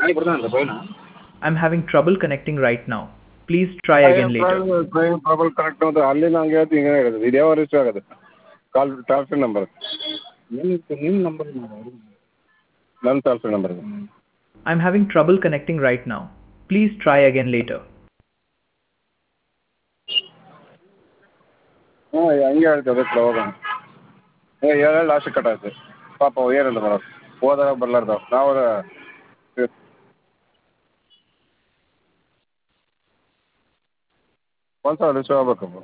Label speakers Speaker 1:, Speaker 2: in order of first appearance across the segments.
Speaker 1: I'm having trouble connecting right now. Please try again later.
Speaker 2: Train problem connect ಅಂತ ಅಲ್ಲಿ ನಂಗೆ ಹೇಳ್ತು ಹಿಂಗೆ ಹೇಳೋದು ಇದು ಯಾವ ರಿಸ್ಕ್ ಆಗೋದು ಟೋಲ್ ಫ್ರೀ ನಂಬರ್ ನಿಮ್ಮ ನಂಬರ್ ನನ್ನ toll free number
Speaker 1: I'm having trouble connecting right now. Please try again later.
Speaker 2: ಹಾಂ ಹಂಗೆ ಹೇಳ್ತು ಅದಕ್ಕೆ ಹೋಗೋಣ ಹೇಳಿ ಲಾಸ್ಟ್ ಕಟ್ ಆಯ್ತು ಪಾಪ ಏನಂತ ಮಾಡೋದು ಹೋದಾಗ ಬರ್ಲಾರ್ದವು ನಾವು ಒಂದು ಸಾವಿರ ರಿಸೀವ್ ಆಗ್ಬೇಕು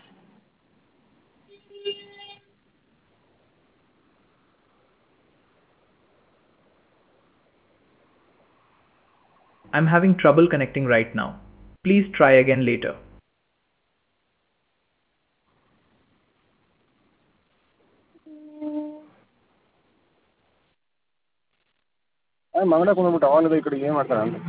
Speaker 1: I'm having trouble connecting right now. Please try again later.
Speaker 2: ಮಂಗಡ ಕುಂದ್ಬಿಟ್ಟು ಅವನದ ಈ ಕಡೆಗೆ ಏನು ಮಾಡ್ತಾನೆ ಅಂತ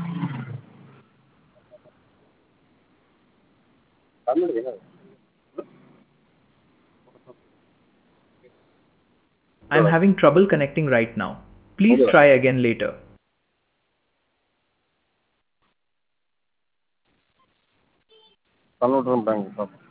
Speaker 1: I'm having trouble connecting right now. Please try again later.
Speaker 2: Converter bank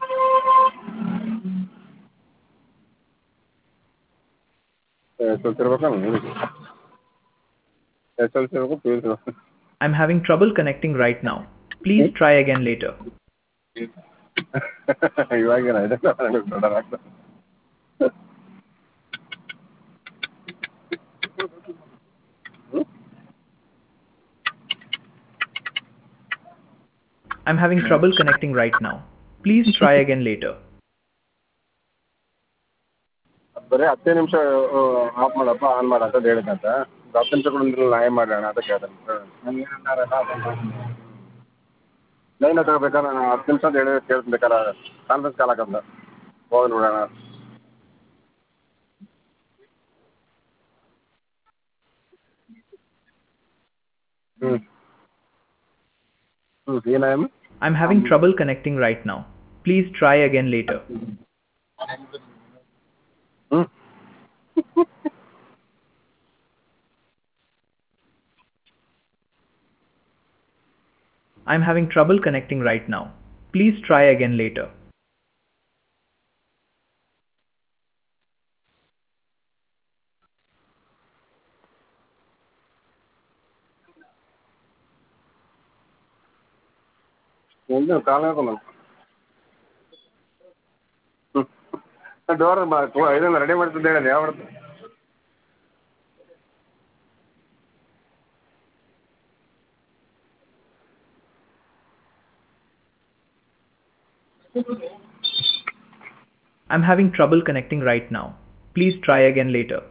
Speaker 2: S L C ಇರ್ಬೇಕಲ್ಲ ನಿಮಗೆ ಎಸ್ ಎಲ್ ಸಿ ಇರ್ಬೇಕು ಪಿ ಯು ಸಿ ಇರ್ಬೇಕು
Speaker 1: I'm having trouble connecting right now. Please try again later.
Speaker 2: ಇವಾಗೇನ ಇದೆ ದೊಡ್ಡದಾಗ್ತದೆ
Speaker 1: I'm having trouble connecting right now. Please try again later.
Speaker 2: ಬರೀ 10 ನಿಮಿಷ of ಮಾಡಪ್ಪ on ಮಾಡ ಅಂತ ಹೇಳಿದಂತ 10 ನಿಮಿಷ ಕೂಡ ನಾ ಏನು ಮಾಡೋಣ ಅಂತ ಕೇಳ್ದೆ ಲೈನ್ ತಗೋಬೇಕಾದ್ರೆ ನಾನು 10 ನಿಮಿಷ ಅಂತ ಹೇಳಿ ಕೇಳ್ತೀನಿ ಬೇಕಾದ್ರೆ ಕಾನ್ಫರೆನ್ಸ್ ಕಾಲ್ ಹಾಕಂತ ಹೋಗಿ ನೋಡೋಣ ಏನಾಯಮ್ಮ
Speaker 1: I'm having trouble connecting right now. Please try again later. I'm having trouble connecting right now. Please try again later.
Speaker 2: ಎಂದು ಕಾಲ ಡೋರ್ ಇದನ್ನು ರೆಡಿ ಮಾಡ್ತಿದ್ದೆ ಹೇಳಿದೆ ಯಾವ
Speaker 1: I'm having trouble connecting right now. Please try again later.